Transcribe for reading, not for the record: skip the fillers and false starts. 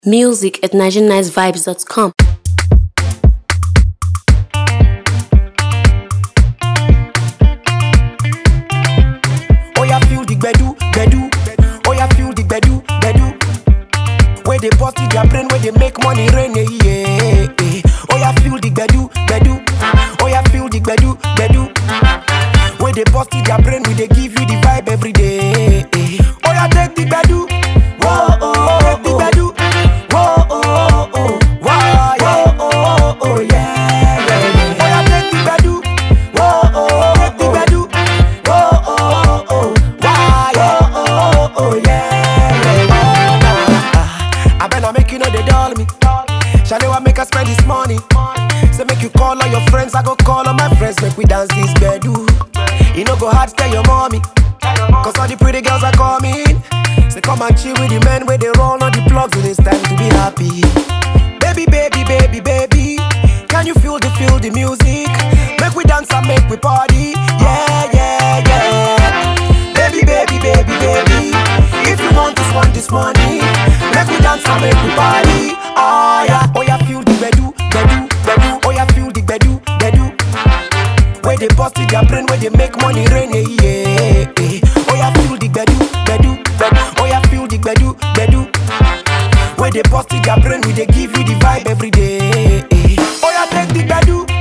Music at nigerianicevibes.com. Oh, ya feel the gbedu, gbedu. Oh, ya feel the gbedu, gbedu. Where they bust in their brain, where they make money rain, yeah. Oh, ya feel the gbedu, gbedu. Oh, ya feel the gbedu, gbedu. Where they bust in their brain, we they give you the vibe every day. Oh, ya take the gbedu. Whoa, oh, take the gbedu. Whoa, oh, oh, wow, yeah. Oh, oh, yeah, yeah. Oh, ya take the gbedu. Whoa, oh, take the gbedu. Whoa, oh, oh, wow, yeah. Oh, oh, yeah, yeah. I better make you know they doll me. Shall make us spend this money? Say make you call all your friends, I go call all my friends, make we dance this bedu. You know go hard, tell your mommy, cause all the pretty girls are coming. Say come and chill with the men where they roll on the plugs, and it's time to be happy. Baby, baby, baby, baby, can you feel the music? Make we dance and make we party, yeah, yeah, yeah. Baby, baby, baby, baby, if you want this money, make we dance and make we party, oh yeah. Oh yeah, feel the bedu, bedu, bedu. Oh yeah, feel the bedu, bedu. Where they bust in their brain, where they make money rain, yeah. Oh yeah, feel the bedu, bedu, bedu. Oh yeah, feel the bedu, bedu. Where they bust in their brain, we they give you the vibe every day. Oh yeah, take the bedu.